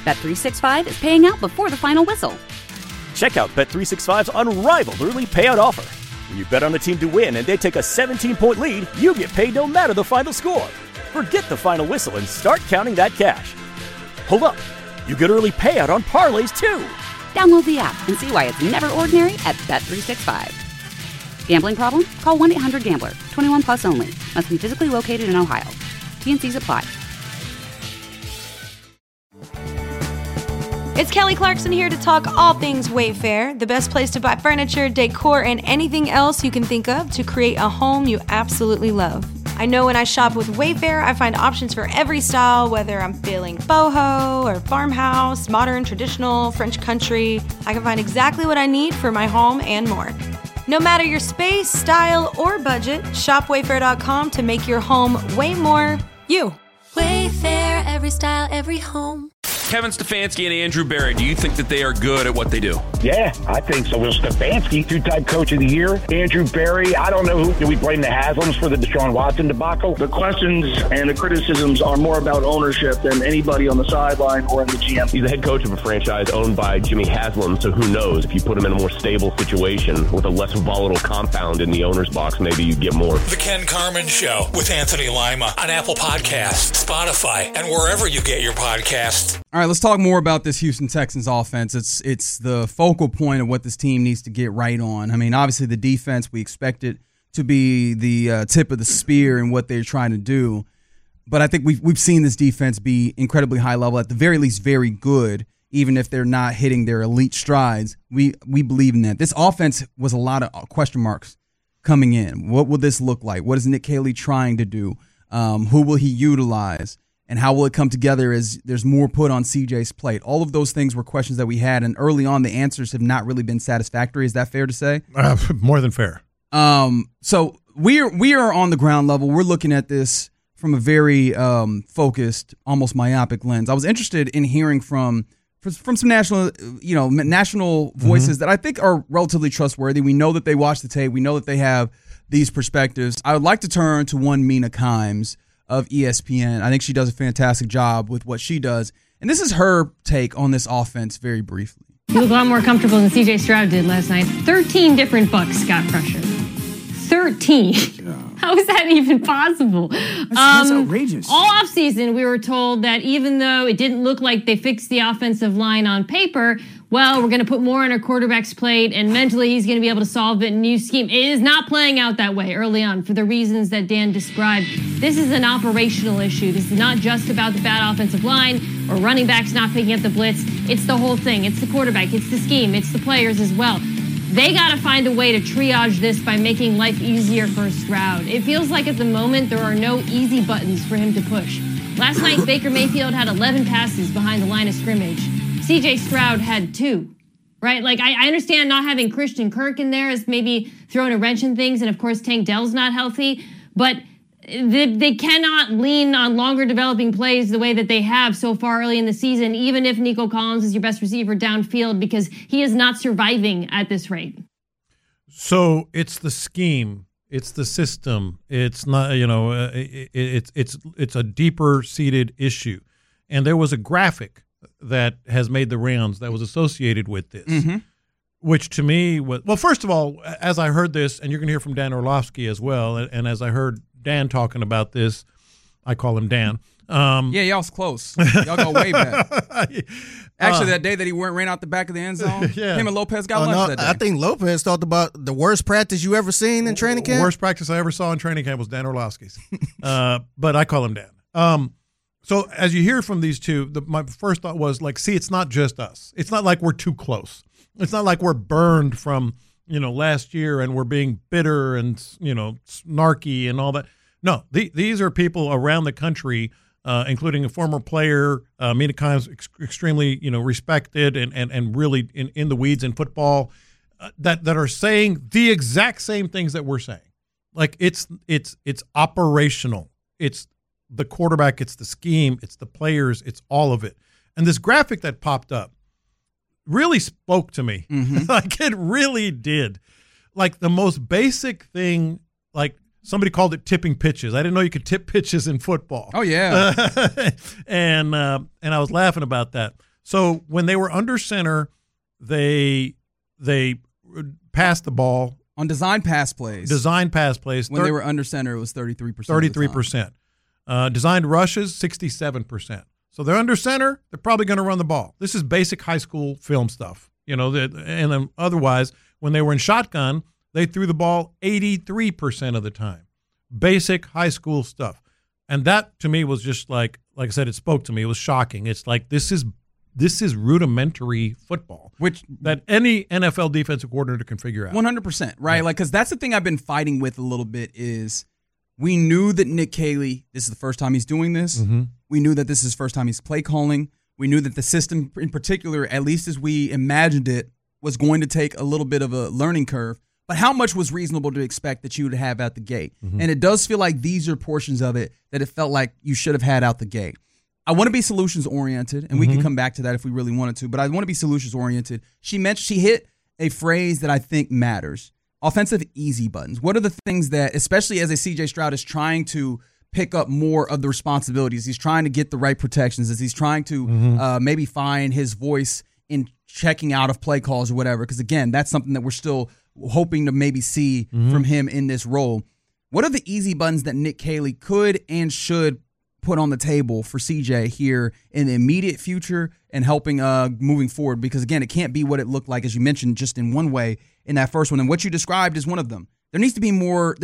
Bet365 is paying out before the final whistle. Check out Bet365's unrivaled early payout offer. When you bet on a team to win and they take a 17-point lead, you get paid no matter the final score. Forget the final whistle and start counting that cash. Hold up. You get early payout on parlays, too. Download the app and see why it's never ordinary at Bet365. Gambling problem? Call 1-800-GAMBLER. 21 plus only. Must be physically located in Ohio. T&Cs apply. It's Kelly Clarkson here to talk all things Wayfair, the best place to buy furniture, decor, and anything else you can think of to create a home you absolutely love. I know when I shop with Wayfair, I find options for every style, whether I'm feeling boho or farmhouse, modern, traditional, French country. I can find exactly what I need for my home and more. No matter your space, style, or budget, shop Wayfair.com to make your home way more you. Wayfair, every style, every home. Kevin Stefanski and Andrew Berry, do you think that they are good at what they do? Yeah, I think so. Well, Stefanski, two-time coach of the year. Andrew Berry, I don't know who. Do we blame the Haslams for the Deshaun Watson debacle? The questions and the criticisms are more about ownership than anybody on the sideline or in the GM. He's the head coach of a franchise owned by Jimmy Haslam, so who knows? If you put him in a more stable situation with a less volatile compound in the owner's box, maybe you get more. The Ken Carman Show with Anthony Lima on Apple Podcasts, Spotify, and wherever you get your podcasts. All right, let's talk more about this Houston Texans offense. It's the focal point of what this team needs to get right on. I mean, obviously the defense, we expect it to be the tip of the spear in what they're trying to do. But I think we've seen this defense be incredibly high level, at the very least very good, even if they're not hitting their elite strides. We believe in that. This offense was a lot of question marks coming in. What will this look like? What is Nick Caley trying to do? Who will he utilize? And how will it come together as there's more put on CJ's plate? All of those things were questions that we had, and early on the answers have not really been satisfactory. Is that fair to say? More than fair. So we are on the ground level. We're looking at this from a very focused, almost myopic lens. I was interested in hearing from some national voices that I think are relatively trustworthy. We know that they watch the tape. We know that they have these perspectives. I would like to turn to one Mina Kimes of ESPN. I think she does a fantastic job with what she does. And this is her take on this offense very briefly. You look a lot more comfortable than C.J. Stroud did last night. 13 different Bucs got pressure. 13. Yeah. How is that even possible? That's outrageous. All offseason, we were told that even though it didn't look like they fixed the offensive line on paper, well, we're going to put more on our quarterback's plate, and mentally he's going to be able to solve it in a new scheme. It is not playing out that way early on for the reasons that Dan described. This is an operational issue. This is not just about the bad offensive line or running backs not picking up the blitz. It's the whole thing. It's the quarterback. It's the scheme. It's the players as well. They got to find a way to triage this by making life easier for Stroud. It feels like at the moment there are no easy buttons for him to push. Last night, Baker Mayfield had 11 passes behind the line of scrimmage. C.J. Stroud had 2, right? Like, I understand not having Christian Kirk in there is maybe throwing a wrench in things, and of course Tank Dell's not healthy, but they cannot lean on longer developing plays the way that they have so far early in the season, even if Nico Collins is your best receiver downfield, because he is not surviving at this rate. So it's the scheme, it's the system, it's not, it's a deeper seated issue. And there was a graphic that has made the rounds that was associated with this, which to me was, well, first of all, as I heard this, and you're going to hear from Dan Orlovsky as well, and as I heard Dan talking about this, I call him Dan. Yeah, y'all's close. Y'all go way back. Actually, that day that he ran out the back of the end zone, him and Lopez got lunch that day. I think Lopez talked about the worst practice you ever seen in training camp. Worst practice I ever saw in training camp was Dan Orlovsky's. But I call him Dan. So as you hear from these two, my first thought was like, see, it's not just us. It's not like we're too close. It's not like we're burned from, last year and we're being bitter and, snarky and all that. No, these are people around the country, including a former player, Mina Kimes, extremely, respected and really in the weeds in football, that are saying the exact same things that we're saying. Like it's operational. It's the quarterback, it's the scheme, it's the players, it's all of it. And this graphic that popped up really spoke to me. Like it really did. Like the most basic thing, like somebody called it tipping pitches. I didn't know you could tip pitches in football. Oh yeah. And I was laughing about that. So when they were under center, they passed the ball on design pass plays. When they were under center, it was 33%. 33%. Designed rushes, 67%. So they're under center. They're probably going to run the ball. This is basic high school film stuff, and then otherwise, when they were in shotgun, they threw the ball 83% of the time. Basic high school stuff, and that to me was just like I said, it spoke to me. It was shocking. It's like this is rudimentary football, which that any NFL defensive coordinator can figure out. 100%, right? Yeah. Because that's the thing I've been fighting with a little bit is we knew that Nick Caley, this is the first time he's doing this. Mm-hmm. We knew that this is his first time he's play calling. We knew that the system in particular, at least as we imagined it, was going to take a little bit of a learning curve. But how much was reasonable to expect that you would have out the gate? Mm-hmm. And it does feel like these are portions of it that it felt like you should have had out the gate. I want to be solutions-oriented, and we can come back to that if we really wanted to, but I want to be solutions-oriented. She hit a phrase that I think matters. Offensive easy buttons. What are the things that, especially as a C.J. Stroud is trying to pick up more of the responsibilities, he's trying to get the right protections, as he's trying to maybe find his voice in checking out of play calls or whatever, because, again, that's something that we're still hoping to maybe see from him in this role. What are the easy buttons that Nick Caley could and should put on the table for CJ here in the immediate future and helping moving forward? Because, again, it can't be what it looked like, as you mentioned, just in one way in that first one. And what you described is one of them. There needs to be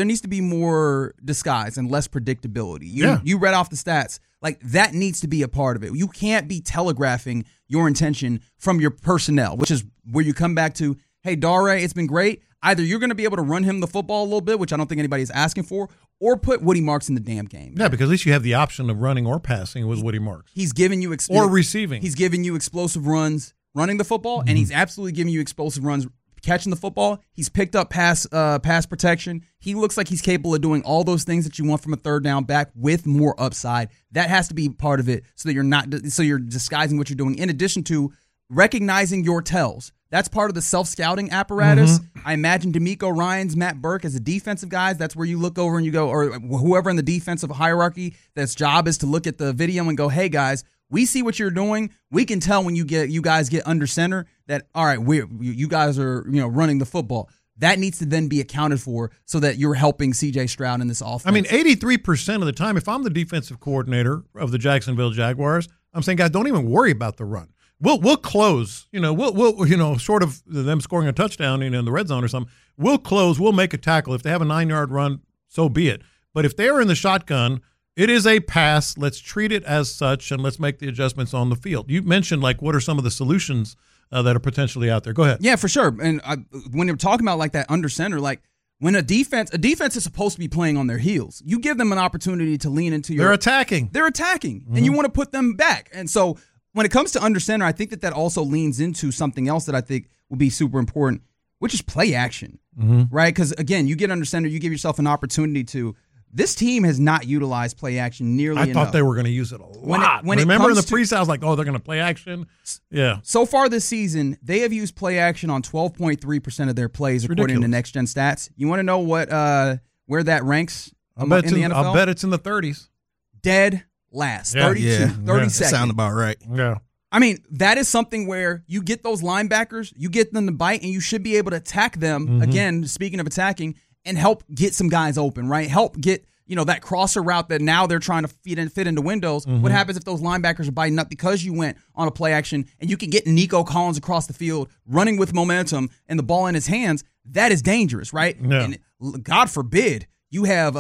more disguise and less predictability. You read off the stats. Like, that needs to be a part of it. You can't be telegraphing your intention from your personnel, which is where you come back to, hey, Dare, it's been great. Either you're going to be able to run him the football a little bit, which I don't think anybody is asking for, or put Woody Marks in the damn game. Yeah, because at least you have the option of running or passing with Woody Marks. He's giving you or receiving. He's giving you explosive runs running the football, and he's absolutely giving you explosive runs catching the football. He's picked up pass protection. He looks like he's capable of doing all those things that you want from a third down back with more upside. That has to be part of it, so that you're disguising what you're doing. In addition to recognizing your tells. That's part of the self-scouting apparatus. I imagine D'Amico Ryans, Matt Burke as the defensive guys. That's where you look over and you go, or whoever in the defensive hierarchy, that's job is to look at the video and go, hey, guys, we see what you're doing. We can tell when you guys get under center that, all right, you guys are running the football. That needs to then be accounted for so that you're helping C.J. Stroud in this offense. I mean, 83% of the time, if I'm the defensive coordinator of the Jacksonville Jaguars, I'm saying, guys, don't even worry about the run. We'll close, we'll short of them scoring a touchdown in the red zone or something, we'll close, we'll make a tackle. If they have a 9-yard run, so be it. But if they're in the shotgun, it is a pass. Let's treat it as such, and let's make the adjustments on the field. You mentioned, what are some of the solutions that are potentially out there? Go ahead. Yeah, for sure. And when you're talking about that under center, when a defense is supposed to be playing on their heels, you give them an opportunity to lean into They're attacking, and you want to put them back. And so when it comes to under center, I think that also leans into something else that I think will be super important, which is play action, right? Because, again, you get under center, you give yourself an opportunity to – this team has not utilized play action nearly enough. I thought they were going to use it a lot. Remember in the pre-sale, I was like, oh, they're going to play action? Yeah. So far this season, they have used play action on 12.3% of their plays, according to Next Gen Stats. You want to know where that ranks in the NFL? I'll bet it's in the 30s. Dead last. 32, 32nd. Sound about right. Yeah. I mean, that is something where you get those linebackers, you get them to bite, and you should be able to attack them, again, speaking of attacking, and help get some guys open, right? Help get, that crosser route that now they're trying to fit into windows. What happens if those linebackers are biting up because you went on a play action and you can get Nico Collins across the field running with momentum and the ball in his hands? That is dangerous, right? Yeah. And God forbid you have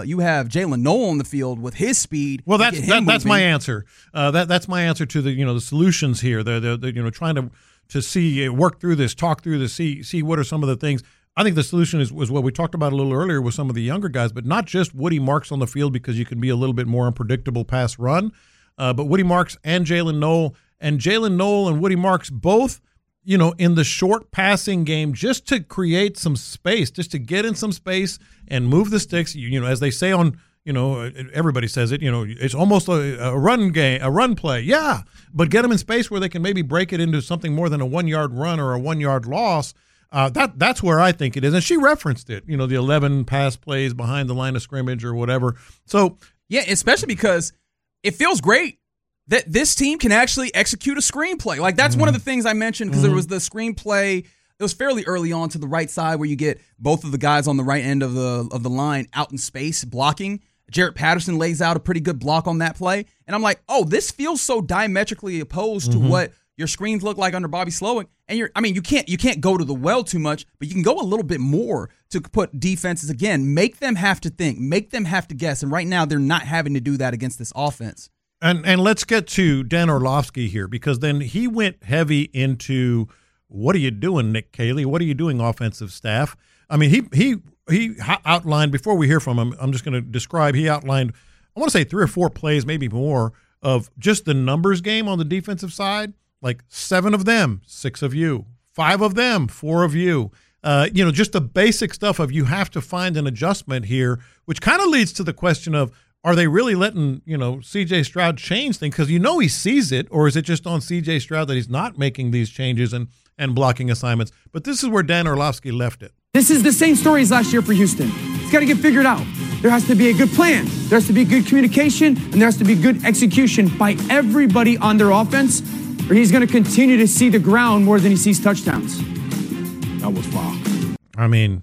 Jalen Noel on the field with his speed. Well, that's my answer. That's my answer to the solutions here. They're trying to see, work through this, talk through this, see what are some of the things. I think the solution was what we talked about a little earlier with some of the younger guys, but not just Woody Marks on the field because you can be a little bit more unpredictable pass run, but Woody Marks and Jalen Noel and Woody Marks both, in the short passing game, just to create some space, just to get in some space and move the sticks. As they say on, everybody says it. It's almost a run game, a run play. Yeah, but get them in space where they can maybe break it into something more than a 1-yard run or a 1-yard loss. That's where I think it is. And she referenced it, the 11 pass plays behind the line of scrimmage or whatever. So, yeah, especially because it feels great that this team can actually execute a screenplay. Like, that's one of the things I mentioned, because there was the screenplay. It was fairly early on to the right side where you get both of the guys on the right end of the line out in space blocking. Jarrett Patterson lays out a pretty good block on that play. And I'm like, oh, this feels so diametrically opposed to what your screens look like under Bobby Slowick. And you can't go to the well too much, but you can go a little bit more to put defenses, again, make them have to think, make them have to guess. And right now they're not having to do that against this offense. And let's get to Dan Orlovsky here, because then he went heavy into, what are you doing, Nick Caley? What are you doing, offensive staff? I mean, he outlined, before we hear from him, I'm just going to describe, he outlined, I want to say 3 or 4 plays, maybe more, of just the numbers game on the defensive side. Like 7 of them, 6 of you. 5 of them, 4 of you. Just the basic stuff of you have to find an adjustment here, which kind of leads to the question of, are they really letting, C.J. Stroud change things? Because he sees it, or is it just on C.J. Stroud that he's not making these changes and blocking assignments? But this is where Dan Orlovsky left it. This is the same story as last year for Houston. It's got to get figured out. There has to be a good plan. There has to be good communication, and there has to be good execution by everybody on their offense, or he's going to continue to see the ground more than he sees touchdowns. That was foul. I mean,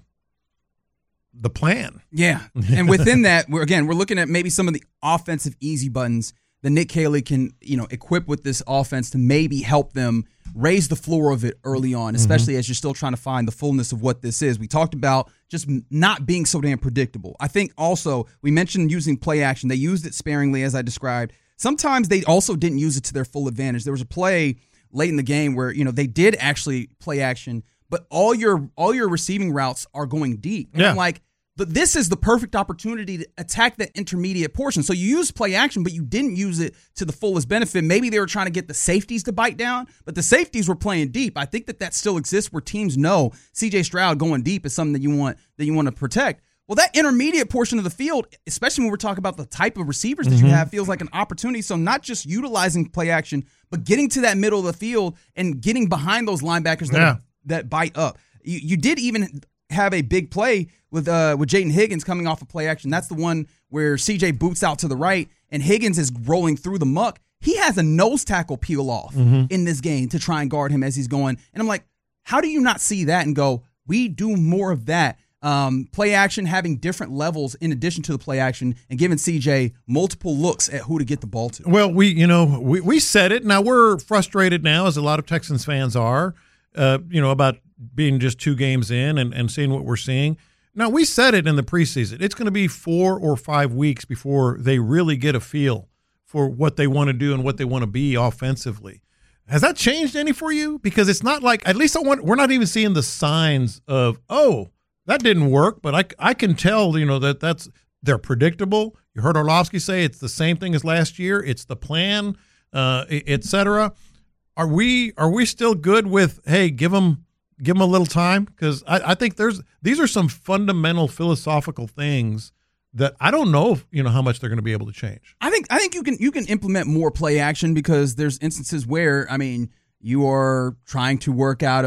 the plan. Yeah. And within that, we're looking at maybe some of the offensive easy buttons that Nick Caley can, equip with this offense to maybe help them raise the floor of it early on, especially as you're still trying to find the fullness of what this is. We talked about just not being so damn predictable. I think also we mentioned using play action. They used it sparingly, as I described. Sometimes they also didn't use it to their full advantage. There was a play late in the game where, they did actually play action, but all your receiving routes are going deep. And I'm like, but this is the perfect opportunity to attack that intermediate portion. So you use play action, but you didn't use it to the fullest benefit. Maybe they were trying to get the safeties to bite down, but the safeties were playing deep. I think that still exists where teams know C.J. Stroud going deep is something that you want to protect. Well, that intermediate portion of the field, especially when we're talking about the type of receivers that you have, feels like an opportunity. So not just utilizing play action, but getting to that middle of the field and getting behind those linebackers that bite up. You did even have a big play with Jaden Higgins coming off of play action. That's the one where CJ boots out to the right and Higgins is rolling through the muck. He has a nose tackle peel off in this game to try and guard him as he's going. And I'm like, how do you not see that and go, we do more of that? Play action, having different levels in addition to the play action, and giving CJ multiple looks at who to get the ball to. Well, we said it. Now we're frustrated now, as a lot of Texans fans are, about being just 2 games in and seeing what we're seeing. Now, we said it in the preseason. It's going to be 4 or 5 weeks before they really get a feel for what they want to do and what they want to be offensively. Has that changed any for you? Because it's not like, at least we're not even seeing the signs of, oh, that didn't work, but I can tell, they're predictable. You heard Orlovsky say it's the same thing as last year. It's the plan, et cetera. Are we still good with, hey, give them a little time? Because I think these are some fundamental philosophical things that I don't know how much they're going to be able to change. I think you can implement more play action, because there's instances where, you are trying to working out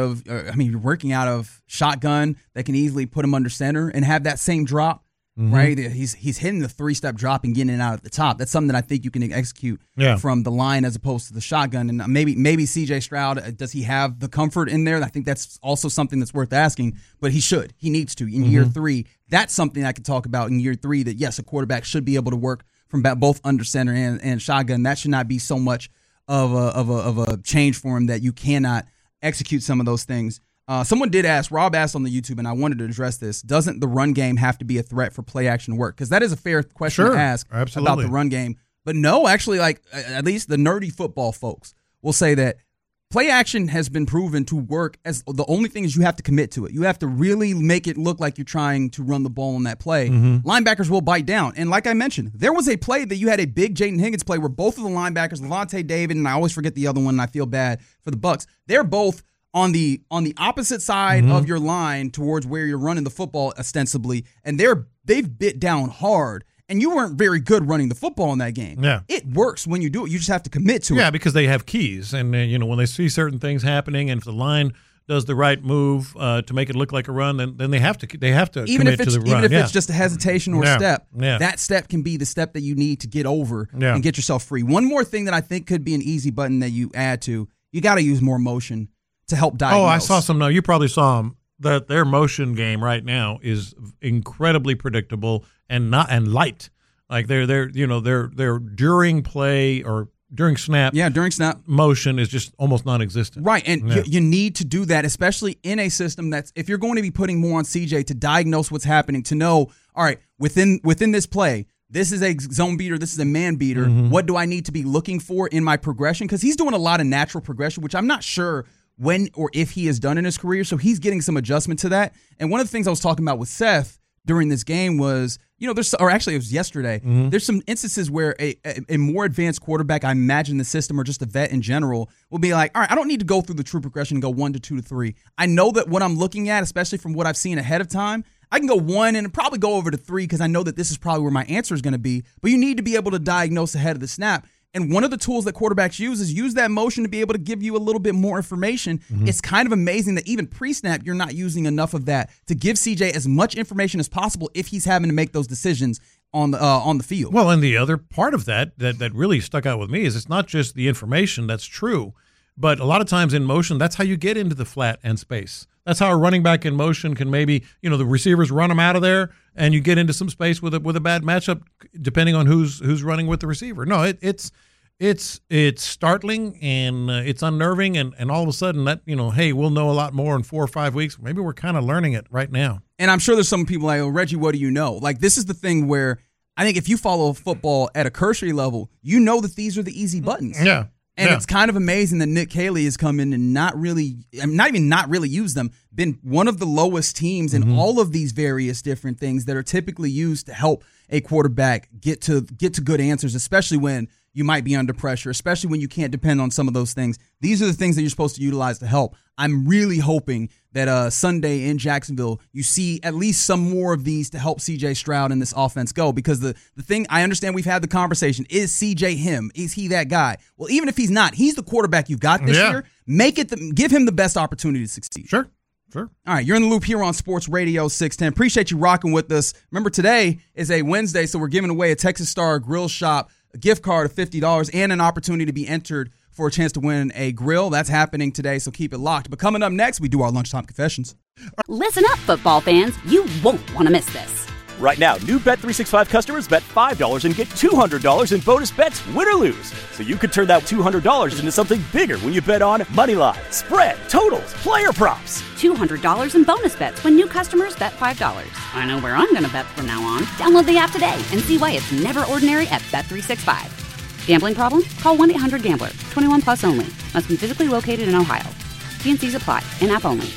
of shotgun that can easily put him under center and have that same drop, right? He's hitting the 3-step drop and getting it out at the top. That's something that I think you can execute from the line as opposed to the shotgun. And maybe C.J. Stroud, does he have the comfort in there? I think that's also something that's worth asking, but he should. He needs to in year 3. That's something I could talk about in year 3, that, yes, a quarterback should be able to work from both under center and shotgun. That should not be so much of a change for him that you cannot execute some of those things. Someone did ask, Rob asked on the YouTube, and I wanted to address this, doesn't the run game have to be a threat for play action to work? Because that is a fair question to ask about the run game. But no, actually, at least the nerdy football folks will say that play action has been proven to work, as the only thing is you have to commit to it. You have to really make it look like you're trying to run the ball on that play. Linebackers will bite down. And like I mentioned, there was a play that you had a big Jaden Higgins play where both of the linebackers, Levante David, and I always forget the other one, and I feel bad for the Bucs, they're both on the opposite side of your line towards where you're running the football ostensibly, and they've bit down hard. And you weren't very good running the football in that game. Yeah. It works when you do it. You just have to commit to it. Yeah, because they have keys. And, when they see certain things happening, and if the line does the right move to make it look like a run, then they have to even commit if it's, to the run. Even if it's just a hesitation or a step, Yeah. that step can be the step that you need to get over and get yourself free. One more thing that I think could be an easy button that you add to, you got to use more motion to help diagnose. Oh, I saw some. No, you probably saw them. That their motion game right now is incredibly predictable and light. Like they're during play or during snap. Yeah, during snap. Motion is just almost non-existent. Right, and you need to do that, especially in a system that's, if you're going to be putting more on CJ to diagnose what's happening, to know, all right, within this play, this is a zone beater, this is a man beater. Mm-hmm. What do I need to be looking for in my progression? Because he's doing a lot of natural progression, which I'm not sure when or if he has done in his career, so he's getting some adjustment to that. And one of the things I was talking about with Seth during this game was, it was yesterday, there's some instances where a more advanced quarterback, I imagine the system or just a vet in general, will be like, all right, I don't need to go through the true progression and go 1 to 2 to 3. I know that what I'm looking at, especially from what I've seen ahead of time, I can go 1 and probably go over to 3 because I know that this is probably where my answer is going to be. But you need to be able to diagnose ahead of the snap. And one of the tools that quarterbacks use that motion to be able to give you a little bit more information. Mm-hmm. It's kind of amazing that even pre-snap, you're not using enough of that to give CJ as much information as possible if he's having to make those decisions on the field. Well, and the other part of that really stuck out with me is it's not just the information that's true, but a lot of times in motion, that's how you get into the flat and space. That's how a running back in motion can maybe, the receivers run them out of there and you get into some space with a bad matchup depending on who's running with the receiver. No, it's startling and it's unnerving and all of a sudden that, hey, we'll know a lot more in 4 or 5 weeks. Maybe we're kind of learning it right now. And I'm sure there's some people like, oh, Reggie, what do you know? Like, this is the thing where I think if you follow football at a cursory level, you know that these are the easy buttons. Yeah. And it's kind of amazing that Nick Caley has come in and not really use them, been one of the lowest teams in all of these various different things that are typically used to help a quarterback get to good answers, especially when you might be under pressure, especially when you can't depend on some of those things. These are the things that you're supposed to utilize to help. I'm really hoping that Sunday in Jacksonville, you see at least some more of these to help C.J. Stroud and this offense go. Because the thing, I understand we've had the conversation, is C.J. him? Is he that guy? Well, even if he's not, he's the quarterback you've got this year. Give him the best opportunity to succeed. Sure. All right, you're in the loop here on Sports Radio 610. Appreciate you rocking with us. Remember, today is a Wednesday, so we're giving away a Texas Star Grill Shop a gift card of $50 and an opportunity to be entered for a chance to win a grill. That's happening today, so keep it locked. But coming up next, we do our lunchtime confessions. Listen up, football fans. You won't want to miss this. Right now, new Bet365 customers bet $5 and get $200 in bonus bets, win or lose. So you could turn that $200 into something bigger when you bet on moneyline, spread, totals, player props. $200 in bonus bets when new customers bet $5. I know where I'm going to bet from now on. Download the app today and see why it's never ordinary at Bet365. Gambling problem? Call 1-800-GAMBLER. 21 plus only. Must be physically located in Ohio. T&Cs apply. In-app only.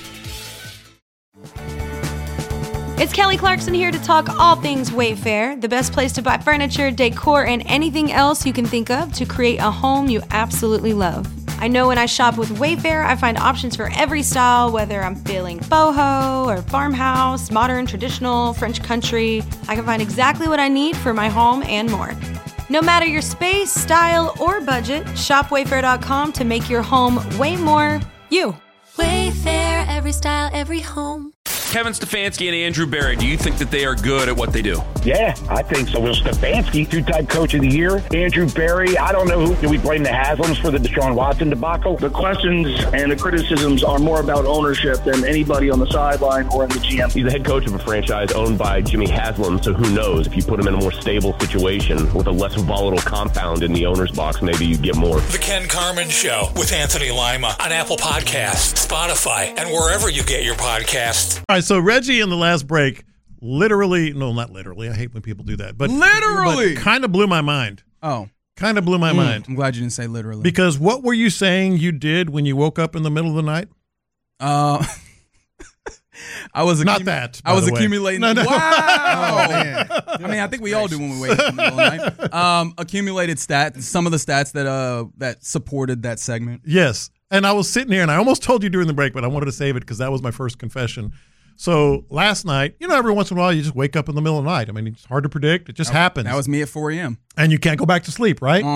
It's Kelly Clarkson here to talk all things Wayfair, the best place to buy furniture, decor, and anything else you can think of to create a home you absolutely love. I know when I shop with Wayfair, I find options for every style, whether I'm feeling boho or farmhouse, modern, traditional, French country. I can find exactly what I need for my home and more. No matter your space, style, or budget, shop Wayfair.com to make your home way more you. Wayfair, every style, every home. Kevin Stefanski and Andrew Berry, do you think that they are good at what they do? Yeah, I think so. Will Stefanski, two-time coach of the year. Andrew Berry, I don't know who. Do we blame the Haslams for the Deshaun Watson debacle? The questions and the criticisms are more about ownership than anybody on the sideline or in the GM. He's the head coach of a franchise owned by Jimmy Haslam, so who knows? If you put him in a more stable situation with a less volatile compound in the owner's box, maybe you get more. The Ken Carman Show with Anthony Lima on Apple Podcasts, Spotify, and wherever you get your podcasts. All right, so Reggie in the last break not literally. I hate when people do that. But literally kind of blew my mind. Oh. Kind of blew my mind. I'm glad you didn't say literally. Because what were you saying you did when you woke up in the middle of the night? I was not that. I was accumulating. No. Wow. Oh, man. I mean, I think we all do when we wake up in the middle of the night. Accumulated stats. Some of the stats that supported that segment. Yes. And I was sitting here, and I almost told you during the break, but I wanted to save it because that was my first confession. So last night, every once in a while, you just wake up in the middle of the night. I mean, it's hard to predict. It just happens. That was me at 4 a.m. And you can't go back to sleep, right? Uh-huh.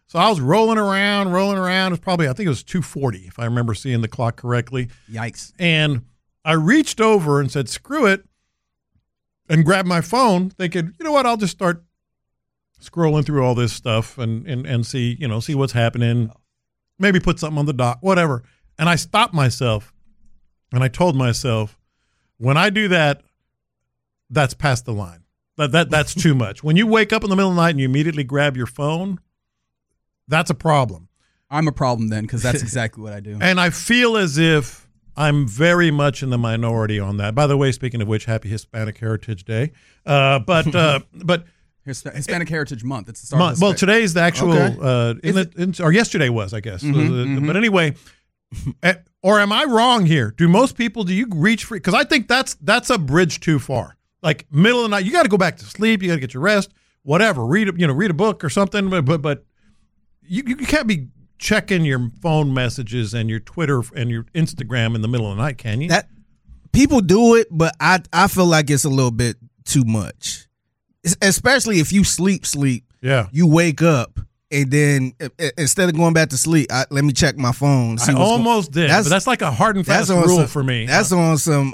So I was rolling around. It was probably, I think it was 2:40, if I remember seeing the clock correctly. Yikes. And I reached over and said, screw it, and grabbed my phone thinking, you know what, I'll just start scrolling through all this stuff and see, see what's happening. Maybe put something on the dock, whatever. And I stopped myself and I told myself, when I do that, that's past the line. That's too much. When you wake up in the middle of the night and you immediately grab your phone, that's a problem. I'm a problem then, because that's exactly what I do. And I feel as if I'm very much in the minority on that. By the way, speaking of which, happy Hispanic Heritage Day. But Hispanic Heritage Month. It's the start month. of Well, today's the actual, or yesterday was, I guess. But anyway, or am I wrong here? Do most people, do you reach for, because I think that's a bridge too far. Like middle of the night, you got to go back to sleep. You got to get your rest, whatever. Read a book or something. But you can't be checking your phone messages and your Twitter and your Instagram in the middle of the night, can you? That people do it, but I feel like it's a little bit too much. Especially if you sleep. Yeah. You wake up and then instead of going back to sleep, let me check my phone. I almost did, but that's like a hard and fast rule for me. That's on some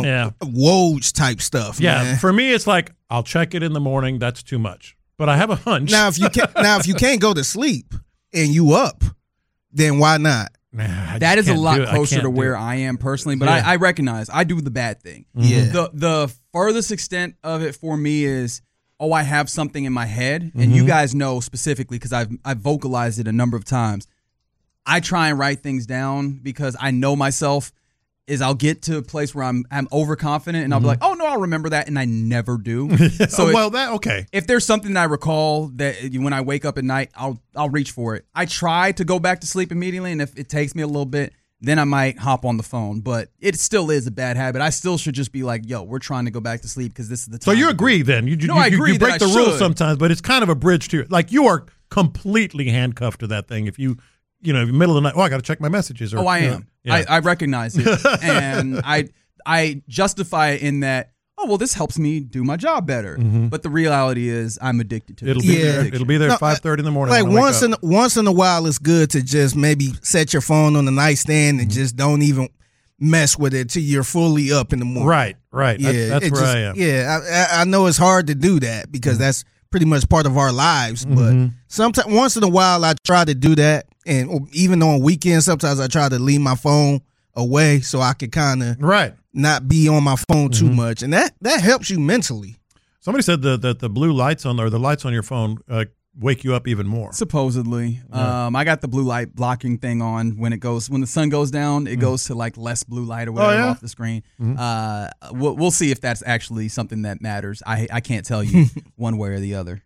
Woj type stuff. Yeah, man. For me, it's like I'll check it in the morning. That's too much. But I have a hunch. Now, if you can't go to sleep and you up, then why not? That is a lot closer to where I am personally, but I recognize I do the bad thing. Yeah. The furthest extent of it for me is, I have something in my head, and you guys know specifically because I've vocalized it a number of times. I try and write things down because I know myself. Is I'll get to a place where I'm overconfident, and I'll be like, oh no, I'll remember that, and I never do. So okay. If there's something that I recall that when I wake up at night, I'll reach for it. I try to go back to sleep immediately, and if it takes me a little bit, then I might hop on the phone. But it still is a bad habit. I still should just be like, yo, we're trying to go back to sleep because this is the time. So you agree then? I agree. You break the rules sometimes, but it's kind of a bridge to it. Like you are completely handcuffed to that thing. If you middle of the night, I got to check my messages. Or, I am. Yeah. I recognize it, and I justify it in that. This helps me do my job better. But the reality is, I'm addicted to it. It'll be there at 5:30 in the morning. Like once in a while, it's good to just maybe set your phone on the nightstand and just don't even mess with it till you're fully up in the morning. Right. Yeah, that's where I am. Yeah, I know it's hard to do that because that's pretty much part of our lives. But sometimes, once in a while, I try to do that. And even on weekends, sometimes I try to leave my phone away so I can kind of not be on my phone too much. And that helps you mentally. Somebody said that the blue lights on or the lights on your phone wake you up even more. Supposedly. I got the blue light blocking thing on when the sun goes down, it goes to like less blue light or whatever off the screen. We'll see if that's actually something that matters. I can't tell you one way or the other.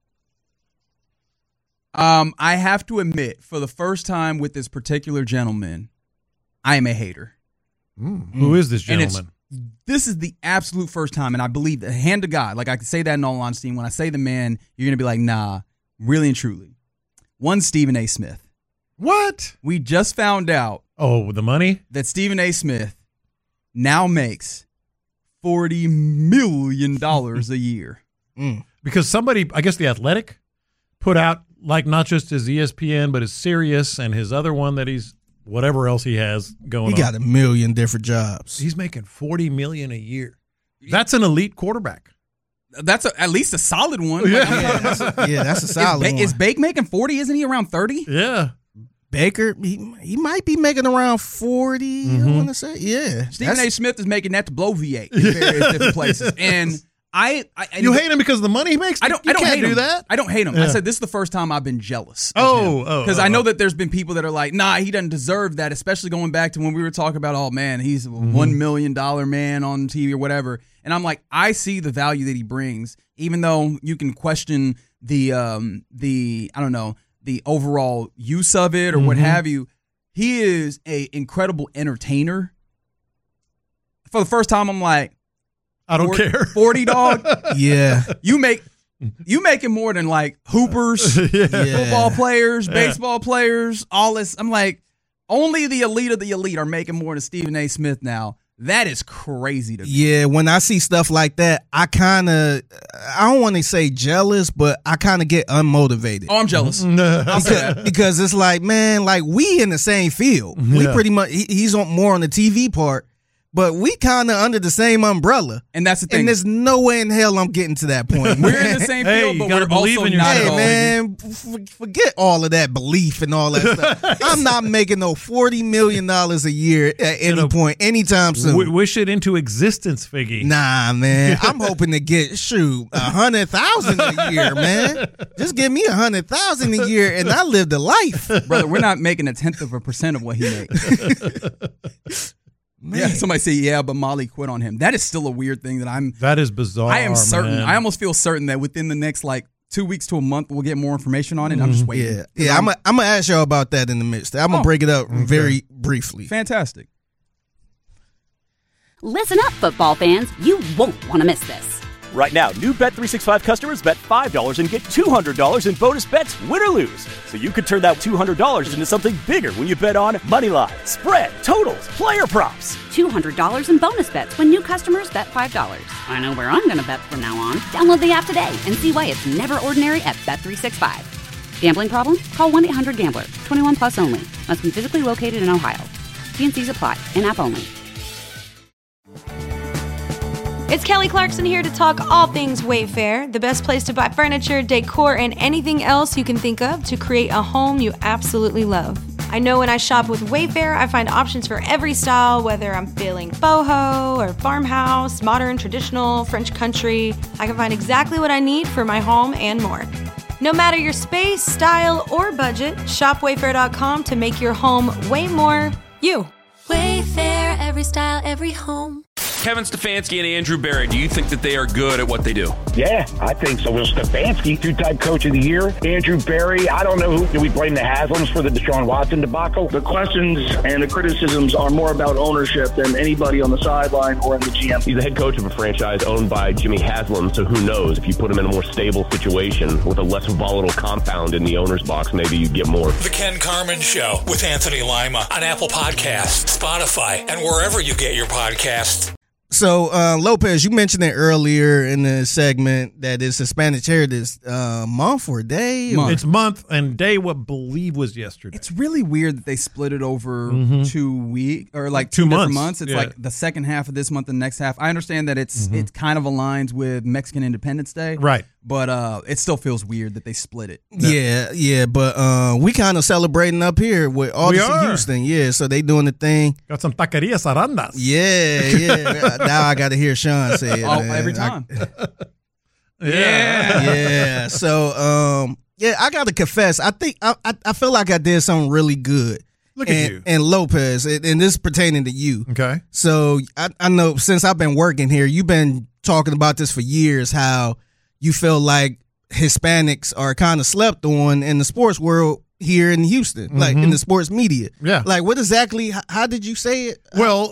I have to admit, for the first time with this particular gentleman, I am a hater. Who is this gentleman? This is the absolute first time, and I believe, hand to God, like I can say that in all honesty. When I say the man, you're going to be like, nah, really and truly. One Stephen A. Smith. What? We just found out. Oh, the money? That Stephen A. Smith now makes $40 million a year. Because somebody, I guess The Athletic, put out like not just his ESPN, but his Sirius and his other one that he's whatever else he has going on. He got a million different jobs. He's making $40 million a year. That's an elite quarterback. That's at least a solid one. Yeah, that's a solid one. Is Bake making 40? Isn't he around 30? Yeah. Baker, he might be making around 40, I want to say. Yeah. Stephen A. Smith is making that to blow V8 in various different places. And you hate him because of the money he makes? I don't can't hate do him. that. I don't hate him. Yeah. I said this is the first time I've been jealous. Because I know that there's been people that are like, nah, he doesn't deserve that, especially going back to when we were talking about, oh man, he's a $1 million man on TV or whatever. And I'm like, I see the value that he brings, even though you can question the I don't know, the overall use of it or what have you. He is an incredible entertainer. For the first time, I'm like, I don't care. 40, dog. Yeah. You making more than like hoopers, football players, baseball players, all this. I'm like, only the elite of the elite are making more than Stephen A. Smith now. That is crazy to me. Yeah, when I see stuff like that, I don't want to say jealous, but I kind of get unmotivated. Oh, I'm jealous. because it's like, man, like we in the same field. We pretty much, he's more on the TV part, but we kind of under the same umbrella. And that's the thing. And there's no way in hell I'm getting to that point. We're in the same field, but we're also not at all. Hey, man, forget all of that belief and all that stuff. I'm not making no $40 million a year at any point, anytime soon. Wish it into existence, Figgy. Nah, man. I'm hoping to get, $100,000 a year, man. Just give me $100,000 a year and I lived a life. Brother, we're not making 0.1% of what he makes. Man. Yeah, somebody say, yeah, but Molly quit on him. That is still a weird thing that is bizarre. I am certain. Man. I almost feel certain that within the next 2 weeks to a month, we'll get more information on it. I'm just waiting. Yeah. I'm going to ask y'all about that in the midst. I'm going to break it up very briefly. Fantastic. Listen up, football fans. You won't want to miss this. Right now, new Bet365 customers bet $5 and get $200 in bonus bets, win or lose. So you could turn that $200 into something bigger when you bet on money line, spread, totals, player props. $200 in bonus bets when new customers bet $5. I know where I'm going to bet from now on. Download the app today and see why it's never ordinary at Bet365. Gambling problem? Call 1-800-GAMBLER. 21 plus only. Must be physically located in Ohio. T&Cs apply. In-app only. It's Kelly Clarkson here to talk all things Wayfair, the best place to buy furniture, decor, and anything else you can think of to create a home you absolutely love. I know when I shop with Wayfair, I find options for every style, whether I'm feeling boho or farmhouse, modern, traditional, French country. I can find exactly what I need for my home and more. No matter your space, style, or budget, shop Wayfair.com to make your home way more you. Wayfair, every style, every home. Kevin Stefanski and Andrew Berry, do you think that they are good at what they do? Yeah, I think so. Will Stefanski, two-time coach of the year. Andrew Berry, I don't know who. Do we blame the Haslams for the Deshaun Watson debacle? The questions and the criticisms are more about ownership than anybody on the sideline or in the GM. He's the head coach of a franchise owned by Jimmy Haslam, so who knows? If you put him in a more stable situation with a less volatile compound in the owner's box, maybe you get more. The Ken Carman Show with Anthony Lima on Apple Podcasts, Spotify, and wherever you get your podcasts. So, Lopez, you mentioned it earlier in the segment that it's Hispanic Heritage Month or day? It's month, and day, I believe, was yesterday. It's really weird that they split it over 2 weeks or 2 2 different months. months. It's like the second half of this month and the next half. I understand that it kind of aligns with Mexican Independence Day. Right. But it still feels weird that they split it. Yeah, but we kind of celebrating up here with Odyssey Houston. Yeah, so they doing the thing. Got some taquerias arandas. Yeah. Now I got to hear Sean say it. Every time. Yeah. So, I got to confess. I think I feel like I did something really good. Look at you. And Lopez, and this is pertaining to you. Okay. So I know since I've been working here, you've been talking about this for years, how you feel like Hispanics are kind of slept on in the sports world here in Houston, like in the sports media. Yeah. Like what exactly, how did you say it? Well,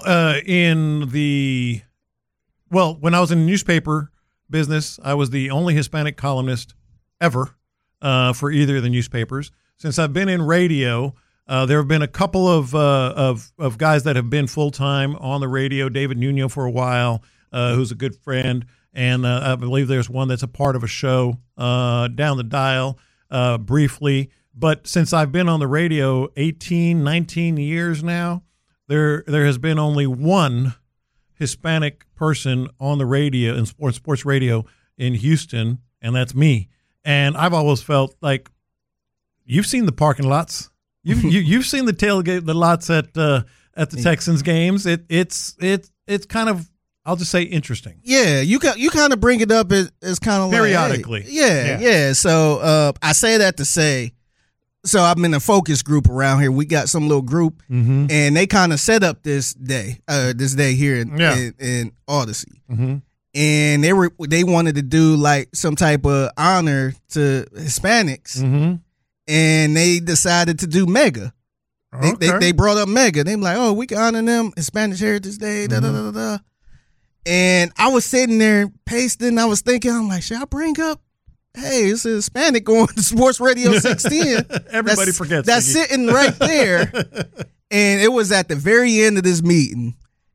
when I was in the newspaper business, I was the only Hispanic columnist ever for either of the newspapers. Since I've been in radio, there have been a couple of guys that have been full-time on the radio. David Nuno for a while, who's a good friend. And I believe there's one that's a part of a show down the dial briefly. But since I've been on the radio 18, 19 years now, there has been only one Hispanic person on the radio, in sports radio in Houston, and that's me. And I've always felt like you've seen the parking lots. You've seen the tailgate, the lots at the Texans games. It's kind of, I'll just say, interesting. Yeah, you kind of bring it up as kind of periodically. Like, hey, yeah. So I say that to say, so I'm in a focus group around here. We got some little group, and they kind of set up this day here in Odyssey, and they wanted to do like some type of honor to Hispanics, and they decided to do Mega. They brought up Mega. They were like, oh, we can honor them Hispanic Heritage Day. Da da da da. And I was sitting there pasting. I was thinking, I'm like, should I bring up? Hey, it's a Hispanic on Sports Radio 610.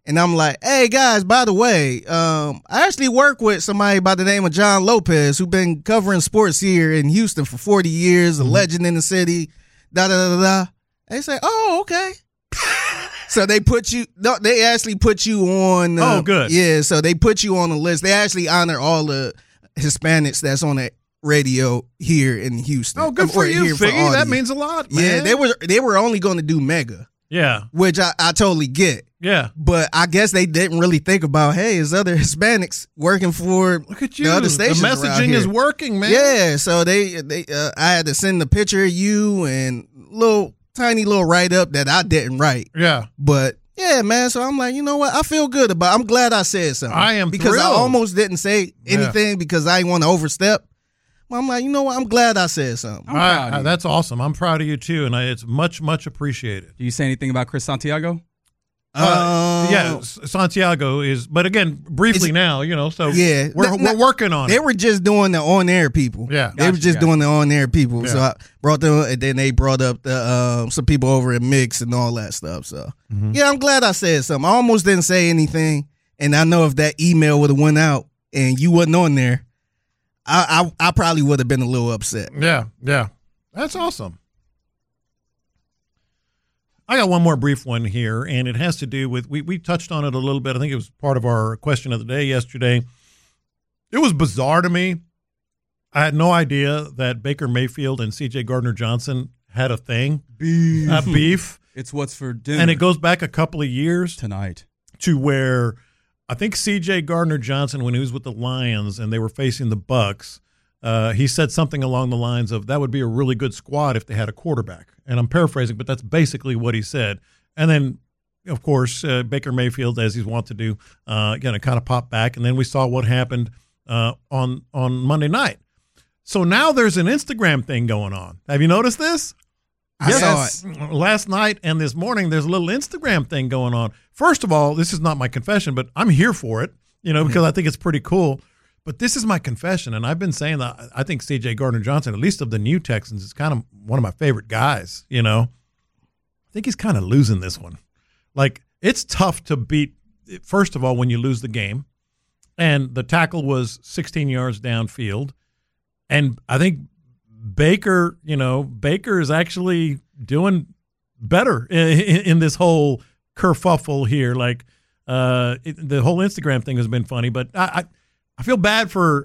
And I'm like, hey, guys, by the way, I actually work with somebody by the name of John Lopez, who's been covering sports here in Houston for 40 years, a legend in the city, da-da-da-da. They say, oh, okay. So they actually put you on. Oh, good. Yeah, so they put you on the list. They actually honor all the Hispanics that's on the radio here in Houston. Oh, good for you, Figgy. That means a lot, man. Yeah, they were only going to do Mega. Yeah. Which I totally get. Yeah. But I guess they didn't really think about, hey, is other Hispanics working for Look at you. the other stations The messaging is working, man. Yeah, so I had to send a picture of you and tiny little write-up that I didn't write. Yeah. But, yeah, man, so I'm like, you know what? I feel good about it. I'm glad I said something. I am because thrilled. I almost didn't say anything because I didn't want to overstep. I'm like, you know what? I'm glad I said something. That's awesome. I'm proud of you, too, and it's much, much appreciated. Do you say anything about Chris Santiago? Yeah, Santiago is, but again, briefly now, so yeah, we're working on it. They were just doing the on-air people. Yeah. They were just doing the on-air people. Yeah. So I brought them, and then they brought up the some people over at Mix and all that stuff. So, yeah, I'm glad I said something. I almost didn't say anything, and I know if that email would have went out and you wasn't on there, I probably would have been a little upset. Yeah, that's awesome. I got one more brief one here, and it has to do with we touched on it a little bit. I think it was part of our question of the day yesterday. It was bizarre to me. I had no idea that Baker Mayfield and C.J. Gardner-Johnson had a thing. Beef. It's what's for dinner. And it goes back a couple of years. Tonight. To where I think C.J. Gardner-Johnson, when he was with the Lions and they were facing the Bucs, he said something along the lines of, that would be a really good squad if they had a quarterback. And I'm paraphrasing, but that's basically what he said. And then, of course, Baker Mayfield, as he's wont to do, kind of popped back. And then we saw what happened on Monday night. So now there's an Instagram thing going on. Have you noticed this? I saw it. Last night and this morning, there's a little Instagram thing going on. First of all, this is not my confession, but I'm here for it, because I think it's pretty cool. But this is my confession, and I've been saying that I think C.J. Gardner-Johnson, at least of the new Texans, is kind of one of my favorite guys, I think he's kind of losing this one. Like, it's tough to beat, first of all, when you lose the game, and the tackle was 16 yards downfield, and I think Baker is actually doing better in this whole kerfuffle here. Like, the whole Instagram thing has been funny, but I feel bad for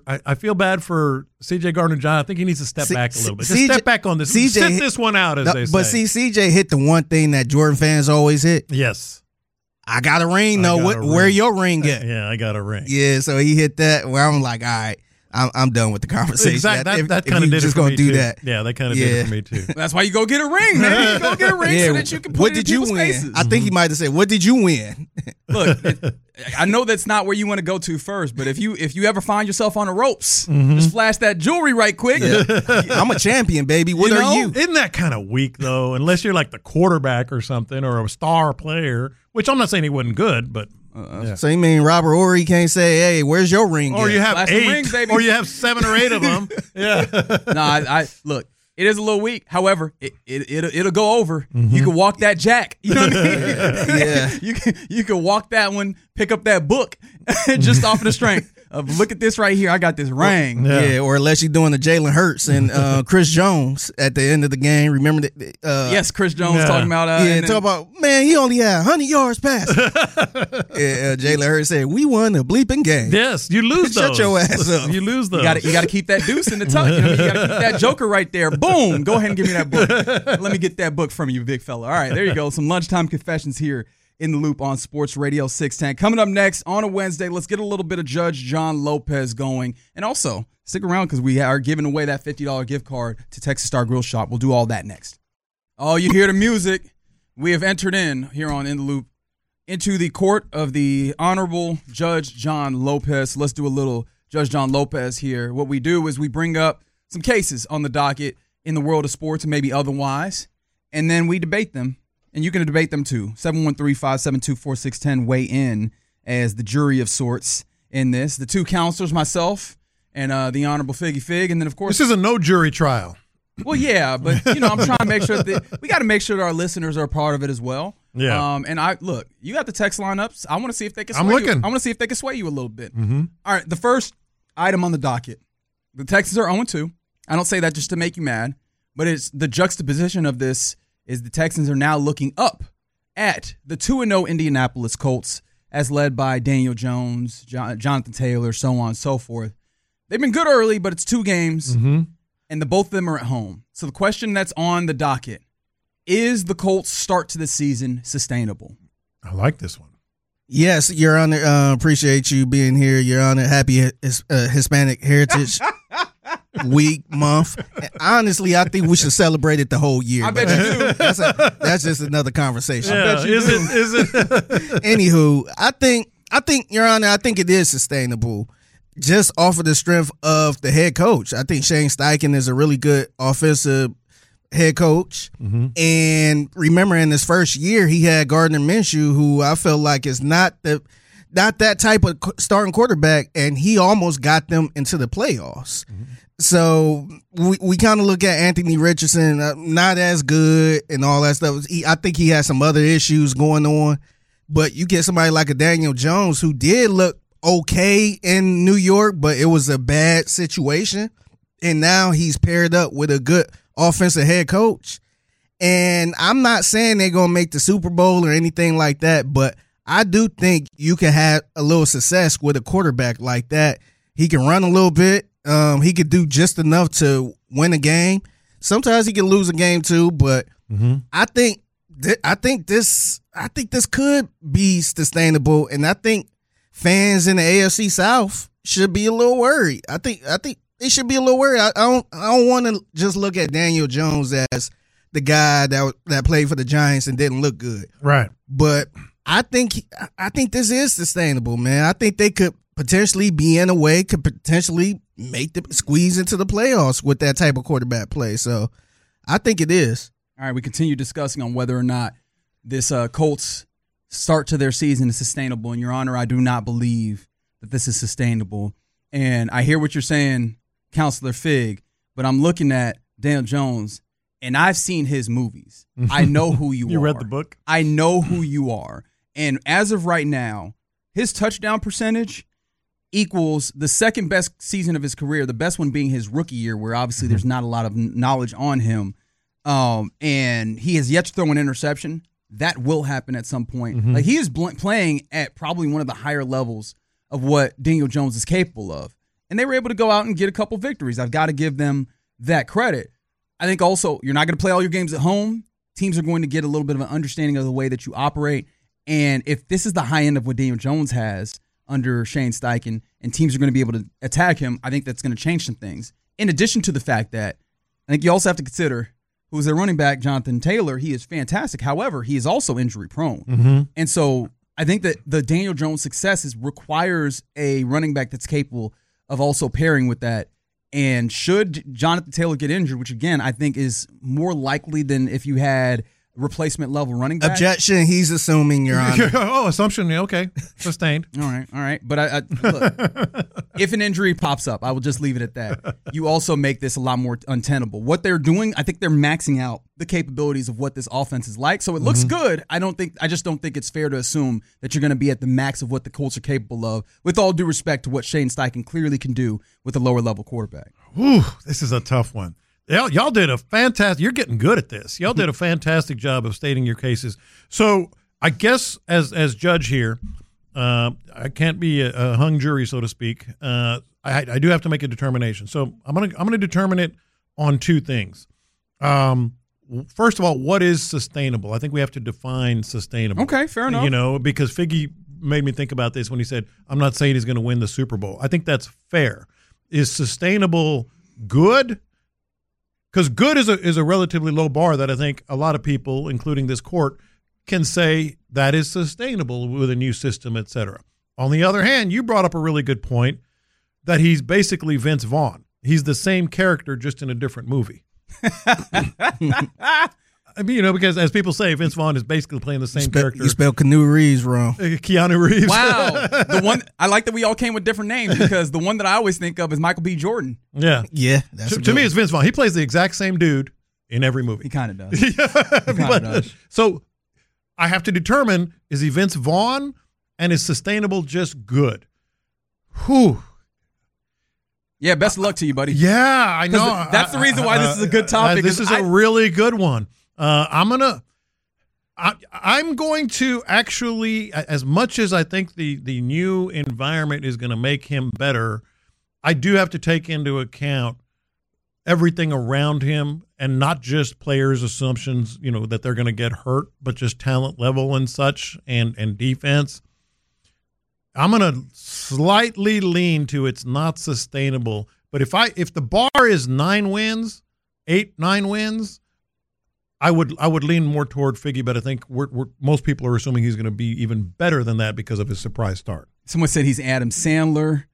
C.J. Gardner-Johnson. I think he needs to step back a little bit. Just step back on this. Sit this one out, as they say. But see, C.J. hit the one thing that Jordan fans always hit. Yes. I got a ring, though. Where your ring at? Yeah, I got a ring. Yeah, so he hit that where I'm like, all right, I'm done with the conversation. Exactly. That kind of did it for me, too. Yeah, that kind of did it for me, too. That's why you go get a ring, man. You go get a ring so that you can put what it in did you people's win? faces. I think he might have said, what did you win? Look, I know that's not where you want to go to first, but if you ever find yourself on the ropes, just flash that jewelry right quick. Yeah. I'm a champion, baby. What are you? Isn't that kind of weak, though? Unless you're like the quarterback or something, or a star player, which I'm not saying he wasn't good, but So you mean Robert Horry can't say, hey, where's your ring? Or you have Flash 8, rings, baby. or you have 7 or 8 of them. Yeah. No, I look. It is a little weak. However, it'll go over. You can walk that jack. You know what I mean? Yeah. You can walk that one, pick up that book, just off of the strength of look at this right here. I got this ring. Yeah, or unless you're doing the Jalen Hurts and Chris Jones at the end of the game. Remember that? Yes, Chris Jones talking about. Talking about, man, he only had 100 yards passing. Jalen Hurts said, we won the bleeping game. Yes, you lose those. Shut your ass up. You lose those. You got to keep that deuce in the tuck. You got to keep that joker right there. Boom. Go ahead and give me that book. Let me get that book from you, big fella. All right, there you go. Some lunchtime confessions here in the Loop on Sports Radio 610. Coming up next on a Wednesday, let's get a little bit of Judge John Lopez going. And also, stick around because we are giving away that $50 gift card to Texas Star Grill Shop. We'll do all that next. Oh, you hear the music. We have entered in here on In the Loop into the court of the Honorable Judge John Lopez. Let's do a little Judge John Lopez here. What we do is we bring up some cases on the docket in the world of sports and maybe otherwise, and then we debate them. And you can debate them too. 713-572-4610, weigh in as the jury of sorts in this. The two counselors, myself and the Honorable Figgy Fig, and then of course this is a no jury trial. Well, yeah, but I'm trying to make sure that we got to make sure that our listeners are a part of it as well. Yeah. And look, you got the text lineups. I want to see if they can. I'm looking. I want to see if they can sway you a little bit. Mm-hmm. All right. The first item on the docket: the Texans are 0-2. I don't say that just to make you mad, but it's the juxtaposition of this is the Texans are now looking up at the 2-0 Indianapolis Colts, as led by Daniel Jones, Jonathan Taylor, so on and so forth. They've been good early, but it's 2 games, and both of them are at home. So the question that's on the docket: is the Colts' start to the season sustainable? I like this one. Yes, Your Honor. Appreciate you being here, Your Honor. Happy Hispanic Heritage Week, month. Honestly, I think we should celebrate it the whole year. I bet you do. That's just another conversation. Yeah, I bet you do. Is it? Anywho, I think, Your Honor, I think it is sustainable just off of the strength of the head coach. I think Shane Steichen is a really good offensive head coach. And remember, in his first year, he had Gardner Minshew, who I feel like is not that type of starting quarterback, and he almost got them into the playoffs. So we kind of look at Anthony Richardson, not as good and all that stuff. I think he has some other issues going on, but you get somebody like a Daniel Jones who did look okay in New York, but it was a bad situation, and now he's paired up with a good offensive head coach. And I'm not saying they're going to make the Super Bowl or anything like that, but I do think you can have a little success with a quarterback like that. He can run a little bit. He could do just enough to win a game. Sometimes he can lose a game too, but I think this could be sustainable, and I think fans in the AFC South should be a little worried. I think they should be a little worried. I don't want to just look at Daniel Jones as the guy that played for the Giants and didn't look good. Right. But I think this is sustainable, man. I think they could potentially be in a way, could potentially make the squeeze into the playoffs with that type of quarterback play. So I think it is. All right, we continue discussing on whether or not this Colts start to their season is sustainable. And Your Honor, I do not believe that this is sustainable. And I hear what you're saying, Counselor Fig, but I'm looking at Daniel Jones, and I've seen his movies. I know who you are. You read the book? I know who you are. And as of right now, his touchdown percentage equals the second best season of his career, the best one being his rookie year, where obviously there's not a lot of knowledge on him. And he has yet to throw an interception. That will happen at some point. Like, he is playing at probably one of the higher levels of what Daniel Jones is capable of. And they were able to go out and get a couple victories. I've got to give them that credit. I think also you're not going to play all your games at home. Teams are going to get a little bit of an understanding of the way that you operate. And if this is the high end of what Daniel Jones has under Shane Steichen, and teams are going to be able to attack him, I think that's going to change some things. In addition to the fact that I think you also have to consider who's their running back, Jonathan Taylor. He is fantastic. However, he is also injury prone. And so I think that the Daniel Jones success requires a running back that's capable of also pairing with that. And should Jonathan Taylor get injured, which again I think is more likely than if you had replacement level running back. Objection, he's assuming, Your Honor. Oh, assumption, okay. Sustained. All right. But look, if an injury pops up, I will just leave it at that. You also make this a lot more untenable. What they're doing, I think they're maxing out the capabilities of what this offense is like. So it looks good. I just don't think it's fair to assume that you're going to be at the max of what the Colts are capable of, with all due respect to what Shane Steichen clearly can do with a lower level quarterback. Whew, this is a tough one. Y'all did a fantastic – you're getting good at this. Y'all did a fantastic job of stating your cases. So I guess as judge here, I can't be a hung jury, so to speak. I do have to make a determination. So I'm gonna determine it on two things. First of all, what is sustainable? I think we have to define sustainable. Okay, fair enough. You know, because Figgy made me think about this when he said, I'm not saying he's going to win the Super Bowl. I think that's fair. Is sustainable good? Because good is a relatively low bar that I think a lot of people, including this court, can say that is sustainable with a new system, et cetera. On the other hand, you brought up a really good point that he's basically Vince Vaughn. He's the same character, just in a different movie. I mean, you know, because as people say, Vince Vaughn is basically playing the same character. You spelled Keanu Reeves wrong. Keanu Reeves. Wow. The one I like that we all came with different names, because the one that I always think of is Michael B. Jordan. Yeah. Yeah. To me, it's Vince Vaughn. He plays the exact same dude in every movie. He kind of does. He kind of does. So I have to determine, is he Vince Vaughn, and is sustainable just good? Whew. Yeah, best of luck to you, buddy. Yeah, I know. That's the reason why this is a good topic. This is a really good one. I'm going to actually, as much as I think the new environment is going to make him better, I do have to take into account everything around him and not just players' assumptions, that they're going to get hurt, but just talent level and such and defense. I'm going to slightly lean to it's not sustainable. But if the bar is 9 wins, 8-9 wins, I would lean more toward Figgy, but I think most people are assuming he's going to be even better than that because of his surprise start. Someone said he's Adam Sandler.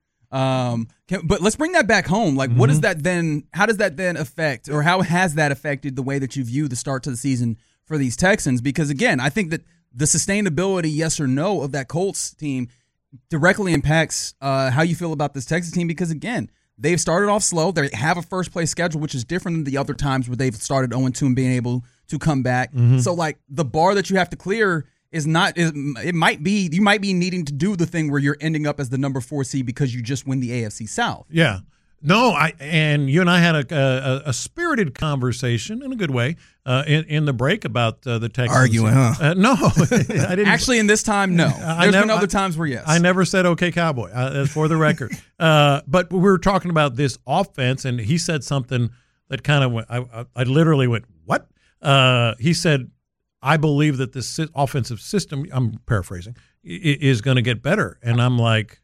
But let's bring that back home. Like, what does that then? How does that then affect, or how has that affected the way that you view the start to the season for these Texans? Because again, I think that the sustainability, yes or no, of that Colts team directly impacts how you feel about this Texas team. Because again, they've started off slow. They have a first place schedule, which is different than the other times where they've started 0-2 and being able to come back. So like the bar that you have to clear is not. It might be you might be needing to do the thing where you're ending up as the number 4 seed because you just win the AFC South. Yeah. No, and you and I had a spirited conversation in a good way in the break about the Texans. Arguing, huh? No, I didn't. Actually, in this time, no. There's been other times where yes. I never said "Okay, Cowboy" for the record. But we were talking about this offense, and he said something that kind of went. I literally went, "What?" He said, "I believe that this offensive system." I'm paraphrasing. Is going to get better, and I'm like,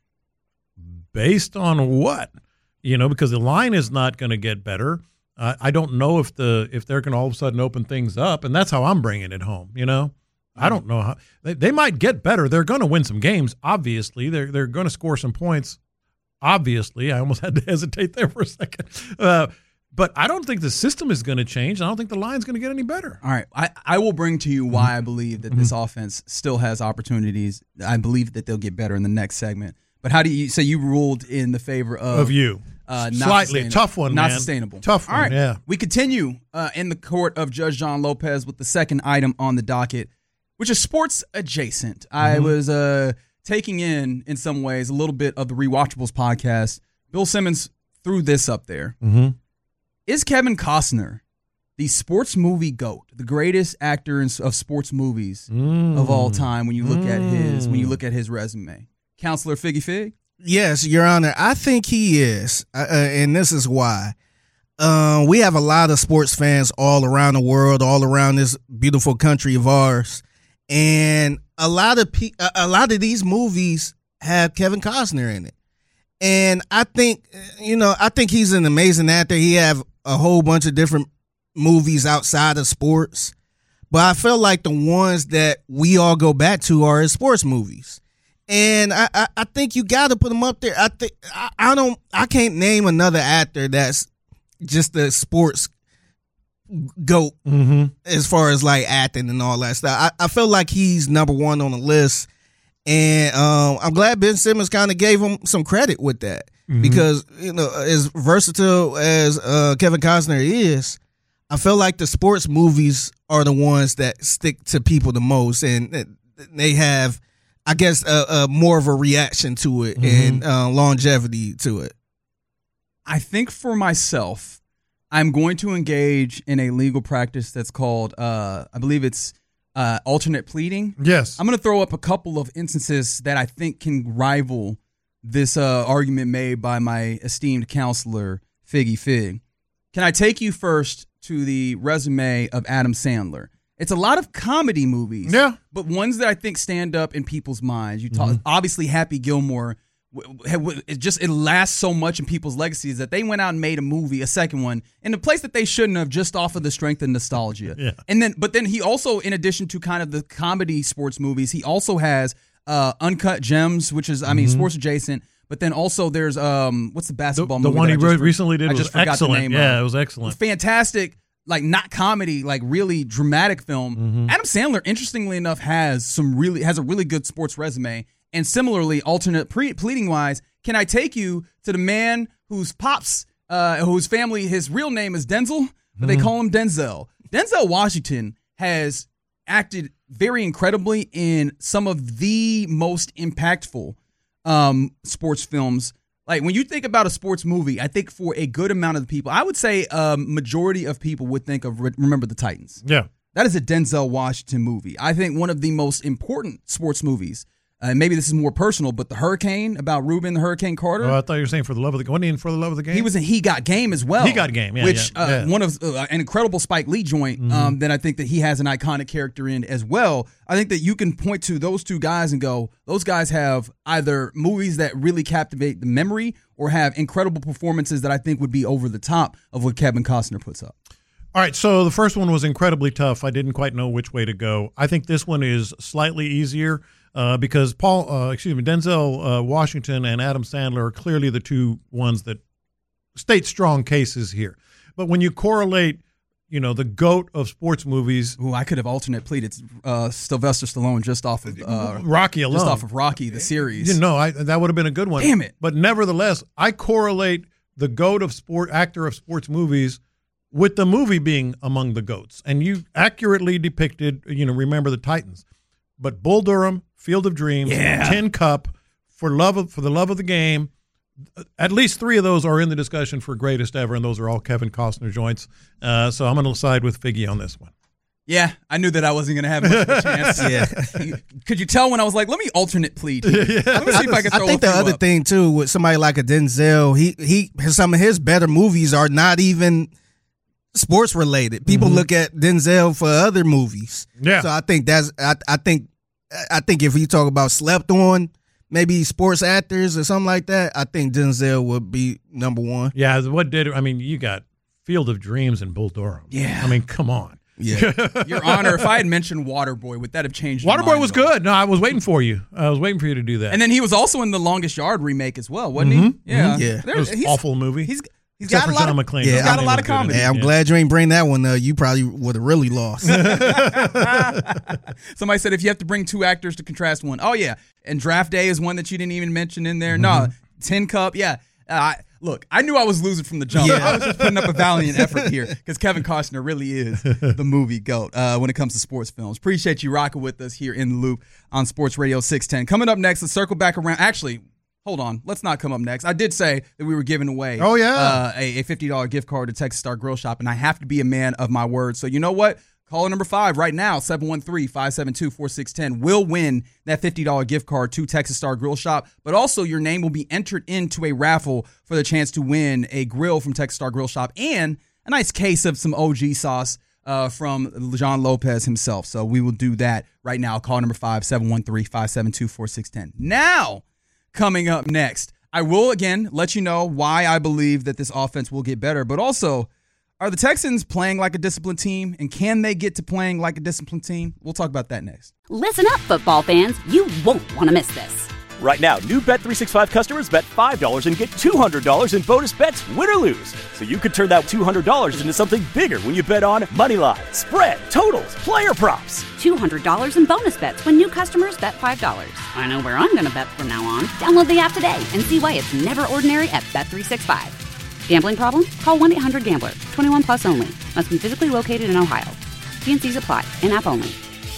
based on what? Because the line is not going to get better. I don't know if they're going to all of a sudden open things up, and that's how I'm bringing it home. I don't know how they might get better. They're going to win some games. Obviously, they're going to score some points. Obviously, I almost had to hesitate there for a second. But I don't think the system is going to change. I don't think the line's going to get any better. All right, I will bring to you why I believe that this offense still has opportunities. I believe that they'll get better in the next segment. But how do you say you ruled in the favor of you? Slightly tough one, not man. Sustainable. Tough one. All right, yeah. We continue in the court of Judge John Lopez with the second item on the docket, which is sports adjacent. I was taking in some ways a little bit of the Rewatchables podcast. Bill Simmons threw this up there. Is Kevin Costner the sports movie GOAT, the greatest actor of sports movies of all time? When you look at his resume, Counselor Figgy Fig. Yes, Your Honor. I think he is, and this is why. We have a lot of sports fans all around the world, all around this beautiful country of ours, and a lot of these movies have Kevin Costner in it. And I think he's an amazing actor. He have a whole bunch of different movies outside of sports, but I feel like the ones that we all go back to are his sports movies. And I think you got to put him up there. I can't name another actor that's just the sports GOAT as far as like acting and all that stuff. I feel like he's number one on the list, and I'm glad Ben Simmons kind of gave him some credit with that because as versatile as Kevin Costner is, I feel like the sports movies are the ones that stick to people the most, and they have, I guess, more of a reaction to it and longevity to it. I think for myself, I'm going to engage in a legal practice that's called, I believe it's alternate pleading. Yes. I'm going to throw up a couple of instances that I think can rival this argument made by my esteemed counselor, Figgy Fig. Can I take you first to the resume of Adam Sandler? It's a lot of comedy movies, but ones that I think stand up in people's minds. You talk, obviously, Happy Gilmore. It lasts so much in people's legacies that they went out and made a movie, a second one, in a place that they shouldn't have, just off of the strength and nostalgia. Yeah. But then he also, in addition to kind of the comedy sports movies, he also has Uncut Gems, which is, sports adjacent. But then also there's what's the basketball movie? The one he recently did was excellent. The name it was excellent. Fantastic. Like, not comedy, like really dramatic film. Adam Sandler, interestingly enough, has a really good sports resume. And similarly, alternate pleading wise, can I take you to the man whose pops, whose family, his real name is Denzel, but they call him Denzel. Denzel Washington has acted very incredibly in some of the most impactful sports films. Like when you think about a sports movie, I think for a good amount of the people, I would say majority of people would think of Remember the Titans. Yeah. That is a Denzel Washington movie. I think one of the most important sports movies. Maybe this is more personal, but The Hurricane, about Reuben the Hurricane Carter. Oh, I thought you were saying For the Love of the Game. Wasn't he in For the Love of the Game? He was in He Got Game as well. He Got Game, yeah. Which yeah. One of an incredible Spike Lee joint that I think that he has an iconic character in as well. I think that you can point to those two guys and go, those guys have either movies that really captivate the memory or have incredible performances that I think would be over the top of what Kevin Costner puts up. All right, so the first one was incredibly tough. I didn't quite know which way to go. I think this one is slightly easier because Denzel Washington and Adam Sandler are clearly the two ones that state strong cases here. But when you correlate, the GOAT of sports movies. Ooh, I could have alternate pleaded Sylvester Stallone just off of Rocky alone. Just off of Rocky, the series. That would have been a good one. Damn it. But nevertheless, I correlate the GOAT of actor of sports movies with the movie being among the GOATs. And you accurately depicted, Remember the Titans. But Bull Durham, Field of Dreams, Tin Cup, For the Love of the Game, at least three of those are in the discussion for greatest ever, and those are all Kevin Costner joints. So I'm going to side with Figgy on this one. Yeah, I knew that I wasn't going to have much of a chance. Yeah. Could you tell when I was like, let me alternate plead? Let me see if I can throw I think the other thing, too, with somebody like a Denzel, he some of his better movies are not even sports related. People look at Denzel for other movies. Yeah. So I think I think if you talk about slept on, maybe sports actors or something like that, I think Denzel would be number one. Yeah, you got Field of Dreams and Bull Durham. Yeah. I mean, come on. Yeah. Your Honor, if I had mentioned Waterboy, would that have changed your Waterboy mind was good. No, I was waiting for you. I was waiting for you to do that. And then he was also in the Longest Yard remake as well, wasn't he? Yeah. Yeah. It was an awful movie. He's Except got a for lot John of McClane. He's got a lot of comedy. Hey, I'm glad you ain't bring that one. You probably would have really lost. Somebody said if you have to bring two actors to contrast one. Oh, yeah. And Draft Day is one that you didn't even mention in there. No, Tin Cup. Yeah. Look, I knew I was losing from the jump. I was just putting up a valiant effort here because Kevin Costner really is the movie GOAT when it comes to sports films. Appreciate you rocking with us here in the Loop on Sports Radio 610. Coming up next, let's circle back around. Actually, hold on. Let's not come up next. I did say that we were giving away a $50 gift card to Texas Star Grill Shop, and I have to be a man of my word. So you know what? Caller number 5 right now, 713-572-4610, will win that $50 gift card to Texas Star Grill Shop. But also your name will be entered into a raffle for the chance to win a grill from Texas Star Grill Shop and a nice case of some OG sauce from John Lopez himself. So we will do that right now. Call number 5, 713-572-4610. Now, coming up next, I will again let you know why I believe that this offense will get better, but also, are the Texans playing like a disciplined team, and can they get to playing like a disciplined team? We'll talk about that next. Listen up, football fans. You won't want to miss this. Right now, new Bet365 customers bet $5 and get $200 in bonus bets, win or lose. So you could turn that $200 into something bigger when you bet on moneyline, spread, totals, player props. $200 in bonus bets when new customers bet $5. I know where I'm going to bet from now on. Download the app today and see why it's never ordinary at Bet365. Gambling problem? Call 1-800-GAMBLER. 21 plus only. Must be physically located in Ohio. T&Cs apply. In-app only.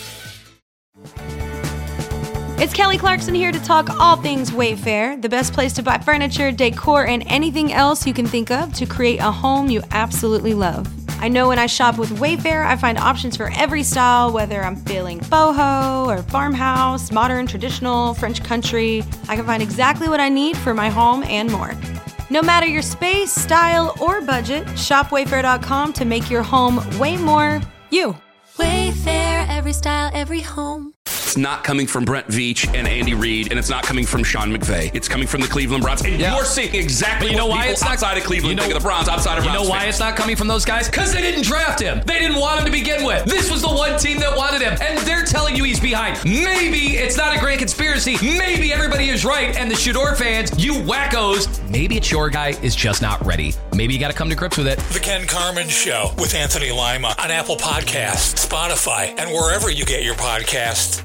It's Kelly Clarkson here to talk all things Wayfair, the best place to buy furniture, decor, and anything else you can think of to create a home you absolutely love. I know when I shop with Wayfair, I find options for every style, whether I'm feeling boho or farmhouse, modern, traditional, French country. I can find exactly what I need for my home and more. No matter your space, style, or budget, shop Wayfair.com to make your home way more you. Wayfair, every style, every home. It's not coming from Brent Veach and Andy Reid, and it's not coming from Sean McVay. It's coming from the Cleveland Browns. And you're seeing exactly what people outside of Cleveland think of the Browns, outside of Browns. You know why it's not coming from those guys? Because they didn't draft him. They didn't want him to begin with. This was the one team that wanted him, and they're telling you he's behind. Maybe it's not a grand conspiracy. Maybe everybody is right, and the Shador fans, you wackos, maybe it's your guy is just not ready. Maybe you got to come to grips with it. The Ken Carman Show with Anthony Lima on Apple Podcasts, Spotify, and wherever you get your podcasts.